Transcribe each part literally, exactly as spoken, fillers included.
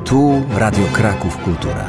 Tu Radio Kraków Kultura.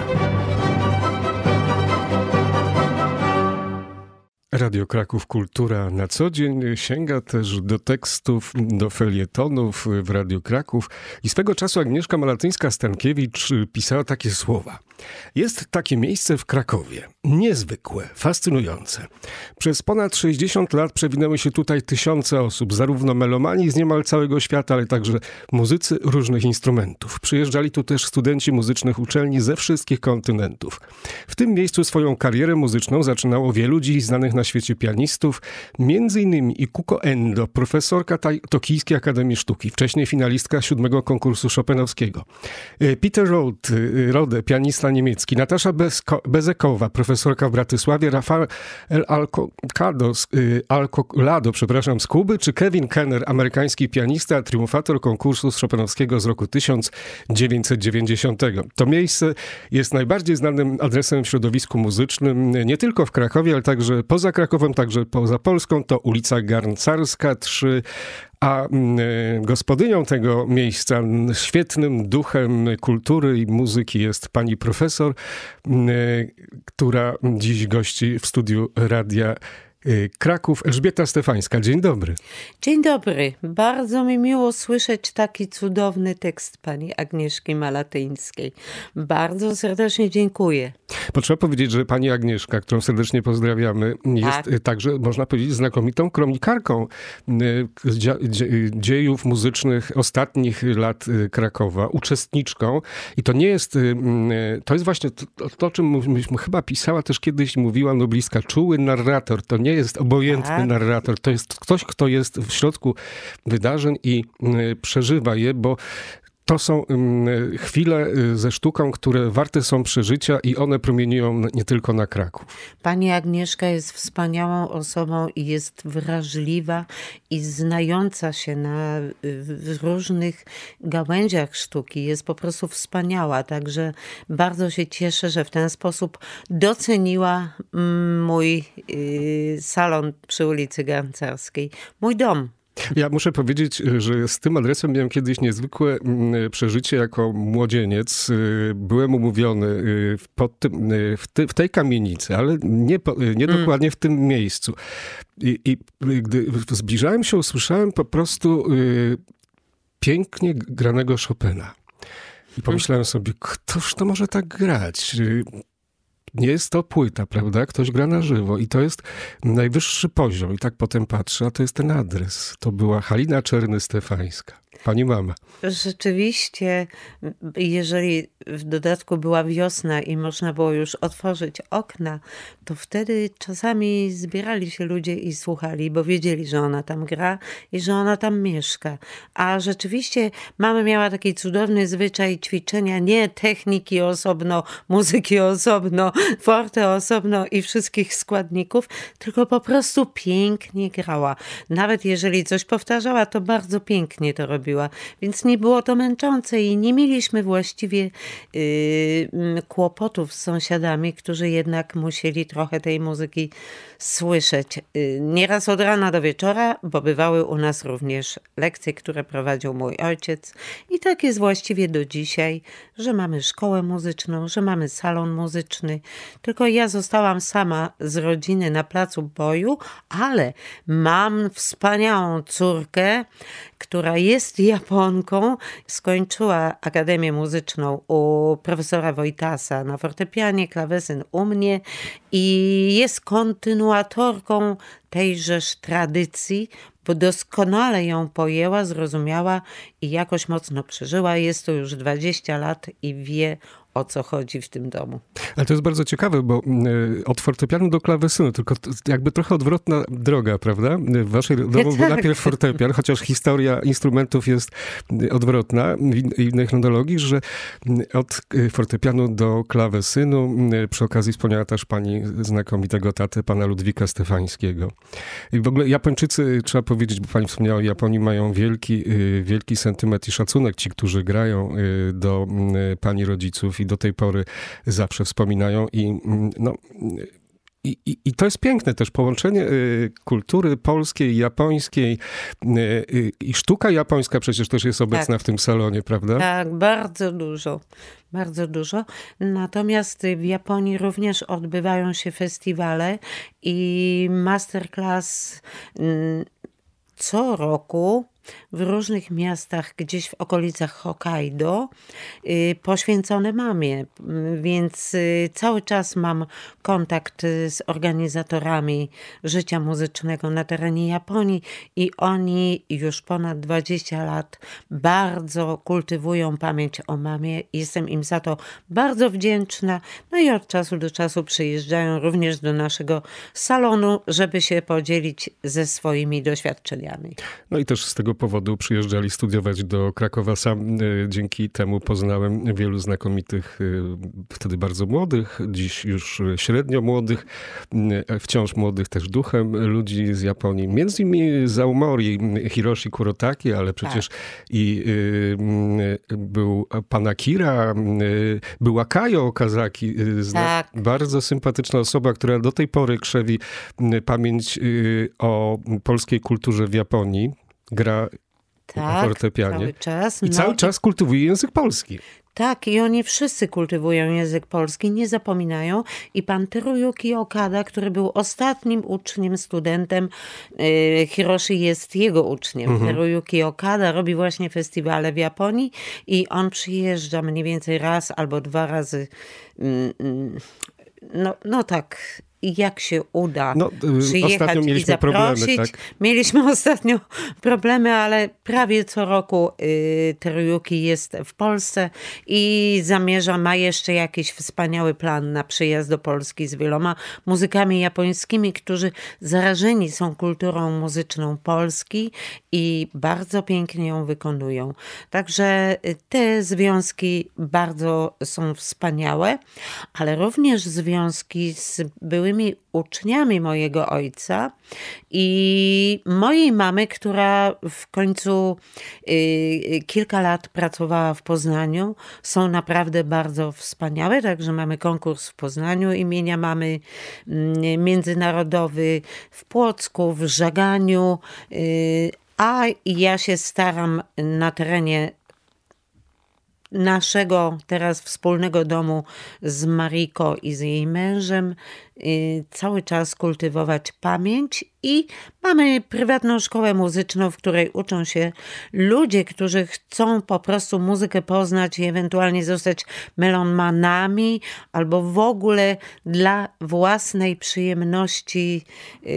Radio Kraków Kultura na co dzień sięga też do tekstów, do felietonów w Radiu Kraków i swego czasu Agnieszka Malatyńska-Stankiewicz pisała takie słowa. Jest takie miejsce w Krakowie, niezwykłe, fascynujące. Przez ponad sześćdziesiąt lat przewinęły się tutaj tysiące osób, zarówno melomani z niemal całego świata, ale także muzycy różnych instrumentów. Przyjeżdżali tu też studenci muzycznych uczelni ze wszystkich kontynentów. W tym miejscu swoją karierę muzyczną zaczynało wielu dziś znanych na świecie pianistów, między innymi Ikuko Endo, profesorka Tokijskiej Akademii Sztuki, wcześniej finalistka siódmego konkursu Chopinowskiego. Peter Rode, Rode pianista niemiecki, Natasza Bezko, Bezekowa, profesorka w Bratysławie, Rafael Alcocado, Alcolado, przepraszam, z Kuby, czy Kevin Kenner, amerykański pianista, triumfator konkursu Chopinowskiego z roku tysiąc dziewięćset dziewięćdziesiątego. To miejsce jest najbardziej znanym adresem w środowisku muzycznym, nie tylko w Krakowie, ale także poza Krakowem, także poza Polską. To ulica Garncarska trzy, a y, gospodynią tego miejsca, świetnym duchem kultury i muzyki jest pani profesor, y, która dziś gości w studiu Radia Kraków, Elżbieta Stefańska. Dzień dobry. Dzień dobry. Bardzo mi miło słyszeć taki cudowny tekst pani Agnieszki Malatyńskiej. Bardzo serdecznie dziękuję. Potrzeba powiedzieć, że pani Agnieszka, którą serdecznie pozdrawiamy, jest tak. także, można powiedzieć, znakomitą kronikarką dziejów muzycznych ostatnich lat Krakowa, uczestniczką. I to nie jest, to jest właśnie to, to o czym chyba pisała też kiedyś, mówiła noblistka, czuły narrator. To nie jest obojętny tak. narrator, to jest ktoś, kto jest w środku wydarzeń i y, przeżywa je, bo to są y, chwile y, ze sztuką, które warte są przeżycia i one promieniują nie tylko na Kraków. Pani Agnieszka jest wspaniałą osobą i jest wrażliwa i znająca się na w różnych gałęziach sztuki. Jest po prostu wspaniała, także bardzo się cieszę, że w ten sposób doceniła mój y, salon przy ulicy Garncarskiej, mój dom. Ja muszę powiedzieć, że z tym adresem miałem kiedyś niezwykłe przeżycie jako młodzieniec. Byłem umówiony w, pod tym, w, ty, w tej kamienicy, ale nie, nie dokładnie w tym miejscu. I, I gdy zbliżałem się, usłyszałem po prostu y, pięknie granego Chopina. I pomyślałem sobie, ktoż to może tak grać? Nie jest to płyta, prawda? Ktoś gra na żywo i to jest najwyższy poziom. I tak potem patrzę, a to jest ten adres. To była Halina Czerny-Stefańska, pani mama. Rzeczywiście, jeżeli w dodatku była wiosna i można było już otworzyć okna, to wtedy czasami zbierali się ludzie i słuchali, bo wiedzieli, że ona tam gra i że ona tam mieszka. A rzeczywiście mama miała taki cudowny zwyczaj ćwiczenia, nie techniki osobno, muzyki osobno, forte osobno i wszystkich składników, tylko po prostu pięknie grała. Nawet jeżeli coś powtarzała, to bardzo pięknie to robiła. Więc nie było to męczące i nie mieliśmy właściwie yy, kłopotów z sąsiadami, którzy jednak musieli trochę tej muzyki słyszeć. Yy, nieraz od rana do wieczora, bo bywały u nas również lekcje, które prowadził mój ojciec. I tak jest właściwie do dzisiaj, że mamy szkołę muzyczną, że mamy salon muzyczny. Tylko ja zostałam sama z rodziny na placu boju, ale mam wspaniałą córkę, która jest Japonką, skończyła Akademię Muzyczną u profesora Wojtasa na fortepianie, klawesyn u mnie i jest kontynuatorką tejżeż tradycji, bo doskonale ją pojęła, zrozumiała i jakoś mocno przeżyła. Jest to już dwadzieścia lat i wie, o co chodzi w tym domu. Ale to jest bardzo ciekawe, bo od fortepianu do klawesynu, tylko jakby trochę odwrotna droga, prawda? W waszej domu był tak. najpierw fortepian, chociaż historia instrumentów jest odwrotna w innej chronologii, że od fortepianu do klawesynu, przy okazji wspomniała też pani znakomitego tatę, pana Ludwika Stefańskiego. I w ogóle Japończycy, trzeba powiedzieć, bo pani wspomniała o Japonii, mają wielki, wielki sentyment i szacunek, ci, którzy grają do pani rodziców i do tej pory zawsze wspominają i no, I, i, I to jest piękne też połączenie y, kultury polskiej, japońskiej y, y, i sztuka japońska przecież też jest obecna Tak. w tym salonie, prawda? Tak, bardzo dużo. Bardzo dużo. Natomiast w Japonii również odbywają się festiwale i masterclass mm, co roku w różnych miastach, gdzieś w okolicach Hokkaido, y, poświęcone mamie. Y, Więc y, cały czas mam kontakt y, z organizatorami życia muzycznego na terenie Japonii i oni już ponad dwadzieścia lat bardzo kultywują pamięć o mamie. Jestem im za to bardzo wdzięczna. No i od czasu do czasu przyjeżdżają również do naszego salonu, żeby się podzielić ze swoimi doświadczeniami. No i też z tego powodu przyjeżdżali studiować do Krakowa. Sam y, dzięki temu poznałem wielu znakomitych, y, wtedy bardzo młodych, dziś już średnio młodych, y, wciąż młodych też duchem ludzi z Japonii. Między innymi z Aomori, Hiroshi Kurotaki, ale przecież tak. i y, y, był pan Akira, y, była Kajo Okazaki, y, zna, tak. bardzo sympatyczna osoba, która do tej pory krzewi y, pamięć y, o polskiej kulturze w Japonii. Gra tak, na fortepianie. Cały czas. I no, cały czas kultywuje język polski. Tak, i oni wszyscy kultywują język polski, nie zapominają. I pan Teruyuki Okada, który był ostatnim uczniem, studentem, yy, Hiroshi jest jego uczniem. Mhm. Teruyuki Okada robi właśnie festiwale w Japonii i on przyjeżdża mniej więcej raz albo dwa razy. Yy, yy, no, no tak... I jak się uda no, przyjechać i zaprosić. Problemy, tak? Mieliśmy ostatnio problemy, ale prawie co roku y, Teruyuki jest w Polsce i zamierza, ma jeszcze jakiś wspaniały plan na przyjazd do Polski z wieloma muzykami japońskimi, którzy zarażeni są kulturą muzyczną Polski i bardzo pięknie ją wykonują. Także te związki bardzo są wspaniałe, ale również związki z byłymi uczniami mojego ojca i mojej mamy, która w końcu y, kilka lat pracowała w Poznaniu, są naprawdę bardzo wspaniałe. Także mamy konkurs w Poznaniu imienia mamy, y, międzynarodowy w Płocku, w Żaganiu, y, a ja się staram na terenie naszego teraz wspólnego domu z Mariko i z jej mężem yy, cały czas kultywować pamięć i mamy prywatną szkołę muzyczną, w której uczą się ludzie, którzy chcą po prostu muzykę poznać i ewentualnie zostać melomanami albo w ogóle dla własnej przyjemności yy,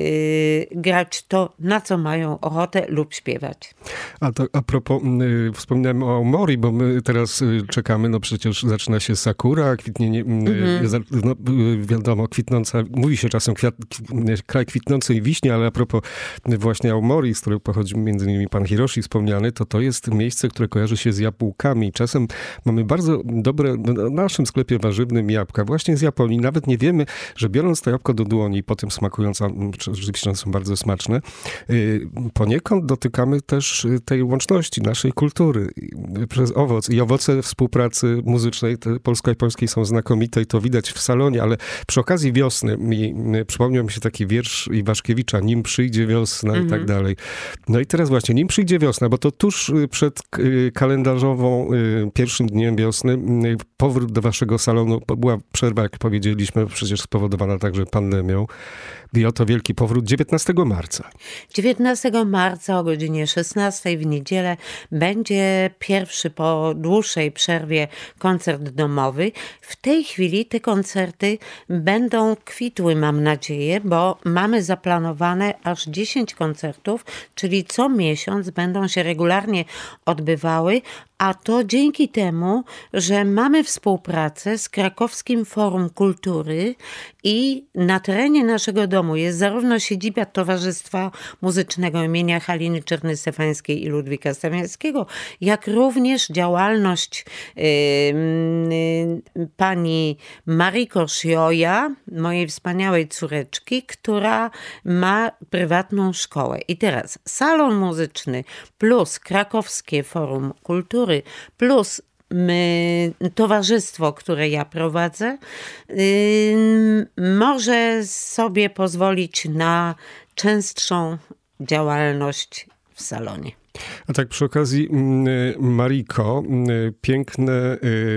grać to, na co mają ochotę lub śpiewać. A to a propos, yy, wspominałem o Mori, bo my teraz yy, czekamy, no przecież zaczyna się sakura, kwitnienie, yy, mm-hmm. no, yy, wiadomo, kwitnąca, mówi się czasem kwiat, kraj kwitnącej wiśni, ale a propos właśnie Aomori, z którego pochodzi między innymi pan Hiroshi wspomniany, to to jest miejsce, które kojarzy się z jabłkami. Czasem mamy bardzo dobre, w naszym sklepie warzywnym jabłka właśnie z Japonii. Nawet nie wiemy, że biorąc to jabłko do dłoni i potem smakując, rzeczywiście są bardzo smaczne, poniekąd dotykamy też tej łączności naszej kultury przez owoc. I owoce współpracy muzycznej polsko-japońskiej są znakomite i to widać w salonie, ale przy okazji wiosny mi przypomniał mi się taki wiersz Iwaszkiewicza, nim przyjdzie wiosna mm-hmm. i tak dalej. No i teraz właśnie, nim przyjdzie wiosna, bo to tuż przed kalendarzową pierwszym dniem wiosny powrót do waszego salonu, była przerwa, jak powiedzieliśmy, przecież spowodowana także pandemią. I oto wielki powrót dziewiętnastego marca. dziewiętnastego marca o godzinie szesnastej w niedzielę będzie pierwszy po dłuższej przerwie koncert domowy. W tej chwili te koncerty będą kwitły, mam nadzieję, bo mamy zaplanowane aż dziesięć koncertów, czyli co miesiąc będą się regularnie odbywały, a to dzięki temu, że mamy współpracę z Krakowskim Forum Kultury i na terenie naszego domu jest zarówno siedziba Towarzystwa Muzycznego imienia Haliny Czerny-Stefańskiej i Ludwika Stefańskiego, jak również działalność yy, yy, pani Mariko Shioja, mojej wspaniałej córeczki, która ma prywatną szkołę. I teraz salon muzyczny plus Krakowskie Forum Kultury plus my, towarzystwo, które ja prowadzę, y, może sobie pozwolić na częstszą działalność w salonie. A tak przy okazji, Mariko, piękne,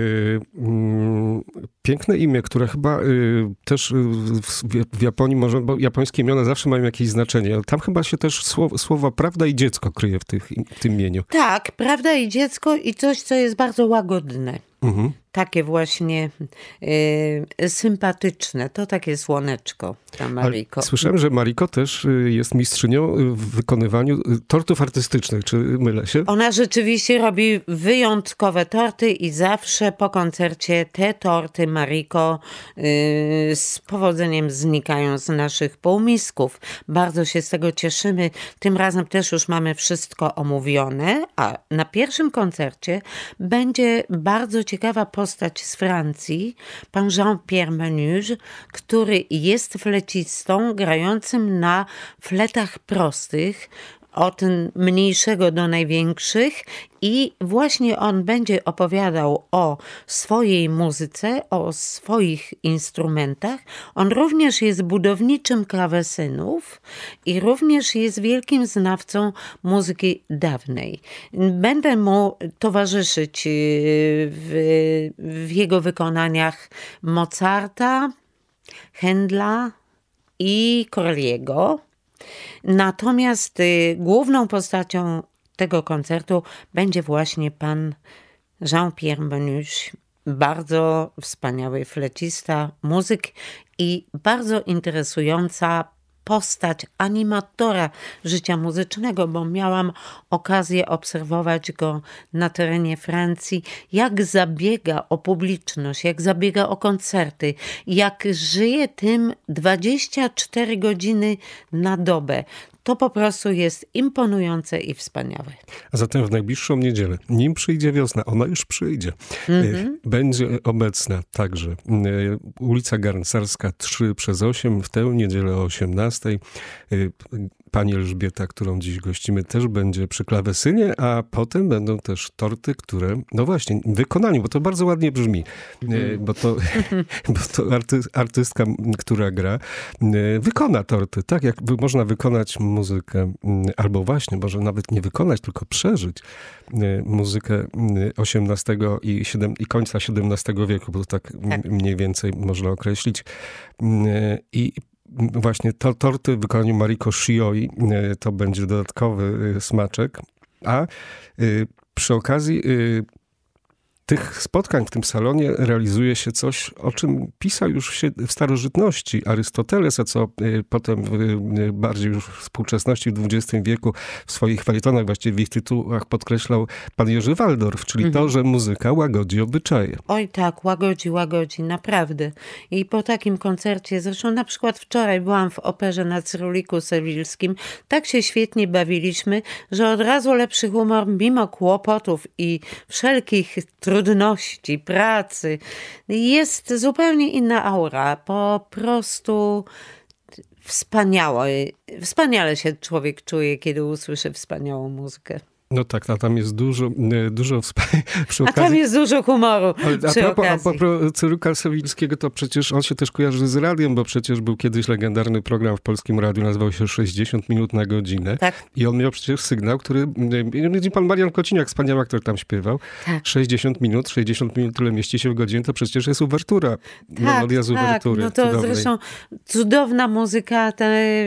piękne imię, które chyba też w Japonii, może, bo japońskie imiona zawsze mają jakieś znaczenie, ale tam chyba się też słowa, słowa prawda i dziecko kryje w, tych, w tym imieniu. Tak, prawda i dziecko i coś, co jest bardzo łagodne. Mhm. Takie właśnie y, sympatyczne. To takie słoneczko, ta Mariko. Ale słyszałem, że Mariko też jest mistrzynią w wykonywaniu tortów artystycznych. Czy mylę się? Ona rzeczywiście robi wyjątkowe torty i zawsze po koncercie te torty Mariko y, z powodzeniem znikają z naszych półmisków. Bardzo się z tego cieszymy. Tym razem też już mamy wszystko omówione, a na pierwszym koncercie będzie bardzo ciekawa postać z Francji, pan Jean-Pierre Menuge, który jest flecistą grającym na fletach prostych, od mniejszego do największych i właśnie on będzie opowiadał o swojej muzyce, o swoich instrumentach. On również jest budowniczym klawesynów i również jest wielkim znawcą muzyki dawnej. Będę mu towarzyszyć w, w jego wykonaniach Mozarta, Händla i Corelliego. Natomiast y, główną postacią tego koncertu będzie właśnie pan Jean-Pierre Menuge, bardzo wspaniały flecista, muzyk i bardzo interesująca postać animatora życia muzycznego, bo miałam okazję obserwować go na terenie Francji, jak zabiega o publiczność, jak zabiega o koncerty, jak żyje tym dwadzieścia cztery godziny na dobę. To po prostu jest imponujące i wspaniałe. A zatem w najbliższą niedzielę, nim przyjdzie wiosna, ona już przyjdzie, mm-hmm. będzie obecna także ulica Garncarska trzy przez osiem, w tę niedzielę o osiemnastej. Pani Elżbieta, którą dziś gościmy, też będzie przy klawesynie, a potem będą też torty, które, no właśnie, w wykonaniu, bo to bardzo ładnie brzmi, mm. bo to, bo to arty, artystka, która gra, wykona torty, tak jak można wykonać muzykę, albo właśnie, może nawet nie wykonać, tylko przeżyć muzykę osiemnastego i, siedem, i końca siedemnastego wieku, bo to tak, tak mniej więcej można określić. I właśnie to, torty w wykonaniu Mariko Shioi to będzie dodatkowy smaczek, a y, przy okazji y, tych spotkań w tym salonie realizuje się coś, o czym pisał już się w starożytności Arystoteles, a co y, potem w, y, bardziej już w współczesności w dwudziestym wieku w swoich felietonach, właściwie w ich tytułach podkreślał pan Jerzy Waldorf, czyli mhm. to, że muzyka łagodzi obyczaje. Oj tak, łagodzi, łagodzi, naprawdę. I po takim koncercie, zresztą na przykład wczoraj byłam w operze na Cyruliku Sewilskim, tak się świetnie bawiliśmy, że od razu lepszy humor mimo kłopotów i wszelkich trudności, pracy. Jest zupełnie inna aura. Po prostu wspaniałe. Wspaniale się człowiek czuje, kiedy usłyszy wspaniałą muzykę. No tak, a tam jest dużo, dużo przy okazji... A tam jest dużo humoru Ale przy a propos, okazji. A propos Cyruka Sewilskiego, to przecież on się też kojarzy z radiem, bo przecież był kiedyś legendarny program w Polskim Radiu, nazywał się sześćdziesiąt minut na godzinę. Tak. I on miał przecież sygnał, który... Pan Marian Kociniak, wspaniały aktor, tam śpiewał. Tak. sześćdziesiąt minut, sześćdziesiąt minut, tyle mieści się w godzinie, to przecież jest uwertura. Tak, melodia z tak. uwertury. No to cudownej. Zresztą cudowna muzyka, ta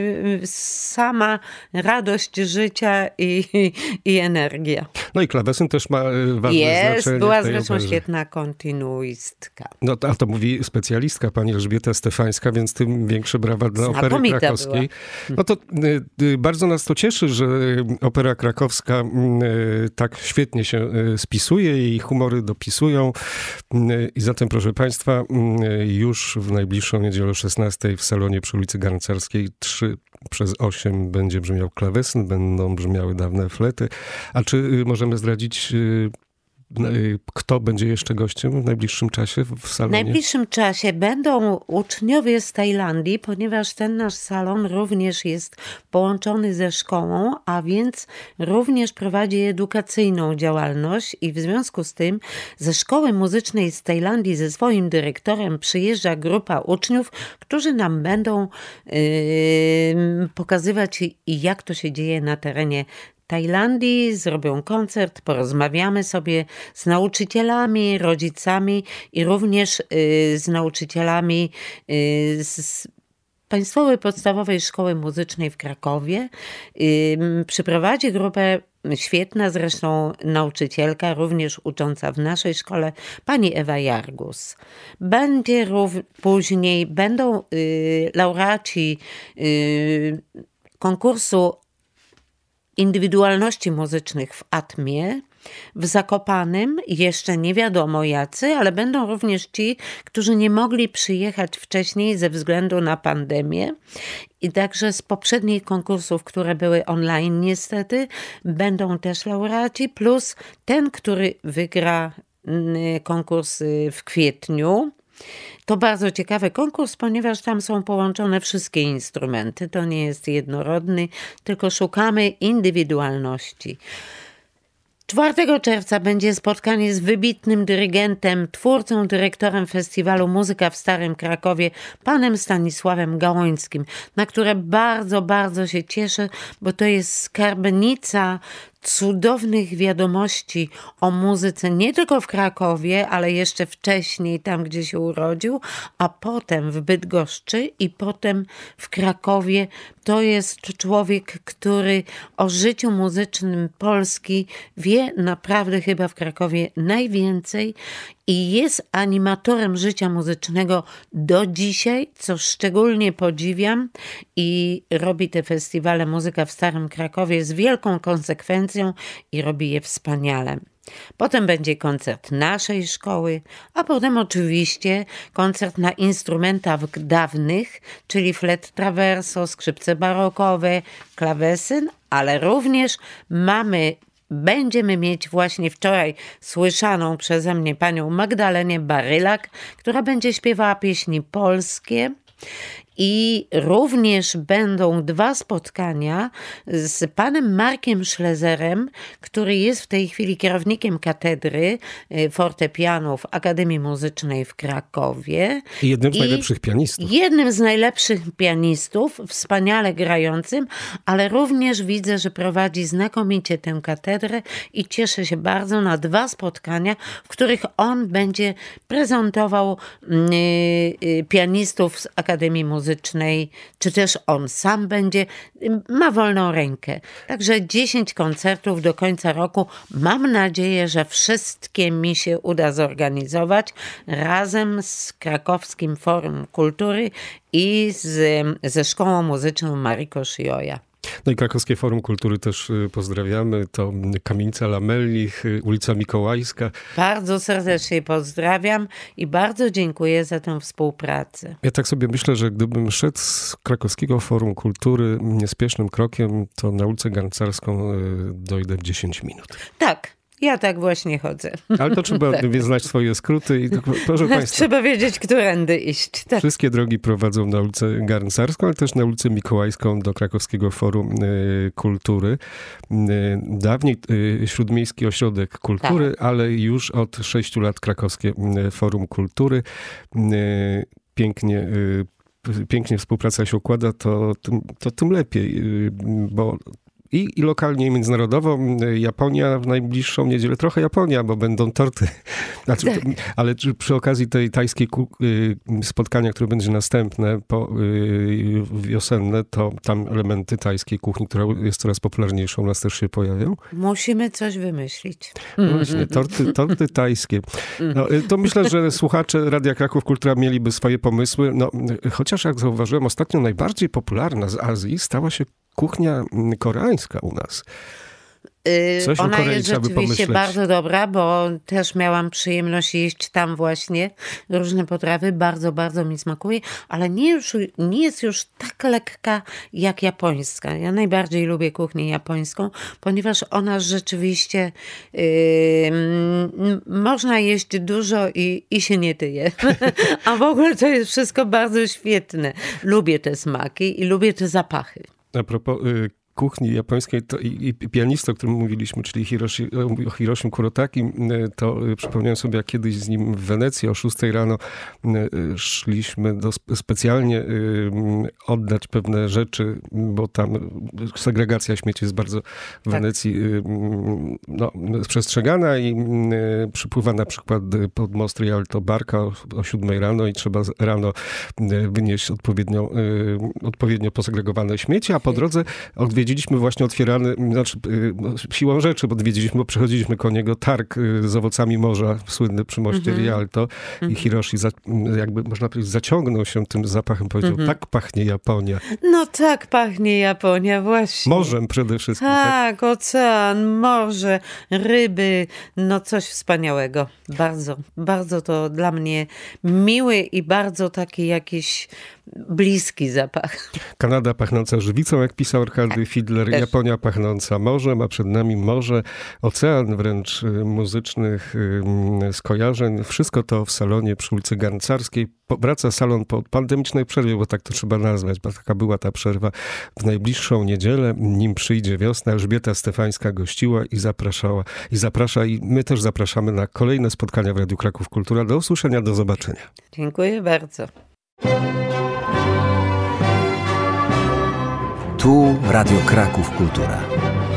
sama radość życia i, i energia. No i klawesyn też ma ważne Jest, znaczenie. była w tej zresztą operze. świetna kontynuistka. No a to mówi specjalistka, pani Elżbieta Stefańska, więc tym większe brawa dla Opery Znakomita Krakowskiej. była. No to y, bardzo nas to cieszy, że Opera Krakowska y, tak świetnie się y, spisuje, jej humory dopisują. Y, I zatem, proszę państwa, y, już w najbliższą niedzielę o szesnastej w salonie przy ulicy Garncarskiej trzy przez osiem będzie brzmiał klawesyn, będą brzmiały dawne flety. A czy y, możemy zdradzić y, kto będzie jeszcze gościem w najbliższym czasie w salonie? W najbliższym czasie będą uczniowie z Tajlandii, ponieważ ten nasz salon również jest połączony ze szkołą, a więc również prowadzi edukacyjną działalność i w związku z tym ze szkoły muzycznej z Tajlandii ze swoim dyrektorem przyjeżdża grupa uczniów, którzy nam będą yy, pokazywać, jak to się dzieje na terenie Tajlandii, zrobią koncert, porozmawiamy sobie z nauczycielami, rodzicami i również y, z nauczycielami y, z Państwowej Podstawowej Szkoły Muzycznej w Krakowie. Y, przyprowadzi grupę świetna zresztą nauczycielka, również ucząca w naszej szkole, pani Ewa Jargus. Będzie rów, później będą y, laureaci y, konkursu indywidualności muzycznych w Atmie, w Zakopanem, jeszcze nie wiadomo jacy, ale będą również ci, którzy nie mogli przyjechać wcześniej ze względu na pandemię. I także z poprzednich konkursów, które były online niestety, będą też laureaci, plus ten, który wygra konkurs w kwietniu. To bardzo ciekawy konkurs, ponieważ tam są połączone wszystkie instrumenty. To nie jest jednorodny, tylko szukamy indywidualności. czwartego czerwca będzie spotkanie z wybitnym dyrygentem, twórcą, dyrektorem festiwalu Muzyka w Starym Krakowie, panem Stanisławem Gałońskim, na które bardzo, bardzo się cieszę, bo to jest skarbnica cudownych wiadomości o muzyce nie tylko w Krakowie, ale jeszcze wcześniej tam, gdzie się urodził, a potem w Bydgoszczy i potem w Krakowie. To jest człowiek, który o życiu muzycznym Polski wie naprawdę chyba w Krakowie najwięcej i jest animatorem życia muzycznego do dzisiaj, co szczególnie podziwiam, i robi te festiwale Muzyka w Starym Krakowie z wielką konsekwencją i robi je wspaniale. Potem będzie koncert naszej szkoły, a potem oczywiście koncert na instrumentach dawnych, czyli flet traverso, skrzypce barokowe, klawesyn, ale również mamy Będziemy mieć właśnie wczoraj słyszaną przeze mnie panią Magdalenę Barylak, która będzie śpiewała pieśni polskie. I również będą dwa spotkania z panem Markiem Szlezerem, który jest w tej chwili kierownikiem katedry fortepianu w Akademii Muzycznej w Krakowie. I jednym z I najlepszych pianistów. Jednym z najlepszych pianistów, wspaniale grającym, ale również widzę, że prowadzi znakomicie tę katedrę i cieszę się bardzo na dwa spotkania, w których on będzie prezentował yy, pianistów z Akademii Muzycznej. Muzycznej, czy też on sam będzie, ma wolną rękę. Także dziesięć koncertów do końca roku. Mam nadzieję, że wszystkie mi się uda zorganizować razem z Krakowskim Forum Kultury i z, ze Szkołą Muzyczną Mariko Szyjoja. No i Krakowskie Forum Kultury też pozdrawiamy. To Kamienica Lamellich, ulica Mikołajska. Bardzo serdecznie pozdrawiam i bardzo dziękuję za tę współpracę. Ja tak sobie myślę, że gdybym szedł z Krakowskiego Forum Kultury niespiesznym krokiem, to na ulicę Garncarską dojdę w dziesięć minut. Tak. Ja tak właśnie chodzę. Ale to trzeba tak. znać swoje skróty. I proszę Państwa, trzeba wiedzieć, którędy iść. Tak. Wszystkie drogi prowadzą na ulicę Garncarską, ale też na ulicę Mikołajską do Krakowskiego Forum y, Kultury. Y, dawniej y, Śródmiejski Ośrodek Kultury, tak. ale już od sześciu lat Krakowskie y, Forum Kultury. Y, pięknie y, pięknie współpraca się układa, to, to, to tym lepiej, y, bo I, I lokalnie, i międzynarodowo. Japonia w najbliższą niedzielę, trochę Japonia, bo będą torty. Znaczy, tak. Ale przy okazji tej tajskiej spotkania, które będzie następne, po, wiosenne, to tam elementy tajskiej kuchni, która jest coraz popularniejsza, u nas też się pojawią. Musimy coś wymyślić. No właśnie, torty, torty tajskie. No, to myślę, że słuchacze Radia Kraków Kultura mieliby swoje pomysły. No, chociaż jak zauważyłem, ostatnio najbardziej popularna z Azji stała się kuchnia koreańska u nas. Coś Ona o Korei jest trzeba by rzeczywiście pomyśleć. bardzo dobra, bo też miałam przyjemność jeść tam właśnie różne potrawy. Bardzo, bardzo mi smakuje, ale nie, już, nie jest już tak lekka jak japońska. Ja najbardziej lubię kuchnię japońską, ponieważ ona rzeczywiście yy, m, można jeść dużo i, i się nie tyje. A w ogóle to jest wszystko bardzo świetne. Lubię te smaki i lubię te zapachy. A propos y, kuchni japońskiej to i, i pianista, o którym mówiliśmy, czyli Hiroshi, o Hiroshim Kurotaki, to y, przypomniałem sobie, jak kiedyś z nim w Wenecji o szóstej rano y, y, szliśmy do, specjalnie y, oddać pewne rzeczy, bo tam segregacja śmieci jest bardzo w Wenecji y, no, przestrzegana i y, przypływa na przykład pod most Rialto barka o, o siódmej rano i trzeba rano y, wynieść odpowiednio, y, odpowiednio posegregowane śmieci, a po drodze odwiedziliśmy właśnie otwierany, znaczy siłą rzeczy, bo odwiedziliśmy, bo przechodziliśmy koło niego targ z owocami morza, słynny przy moście mm-hmm. Rialto mm-hmm. i Hiroshi za, jakby można powiedzieć zaciągnął się tym zapachem, powiedział, mm-hmm. tak pachnie Japonia. No tak pachnie Japonia, właśnie. Morzem przede wszystkim. Tak, tak, ocean, morze, ryby, no coś wspaniałego. Bardzo, bardzo to dla mnie miły i bardzo taki jakiś bliski zapach. Kanada pachnąca żywicą, jak pisał Arkady Fiedler, Też. Japonia pachnąca morzem, a przed nami morze, ocean wręcz muzycznych skojarzeń. Wszystko to w salonie przy ulicy Garncarskiej. Wraca salon po pandemicznej przerwie, bo tak to trzeba nazwać, bo taka była ta przerwa. W najbliższą niedzielę, nim przyjdzie wiosna, Elżbieta Stefańska gościła i zapraszała. I zaprasza, i my też zapraszamy na kolejne spotkania w Radiu Kraków Kultura. Do usłyszenia, do zobaczenia. Dziękuję bardzo. Tu Radio Kraków Kultura.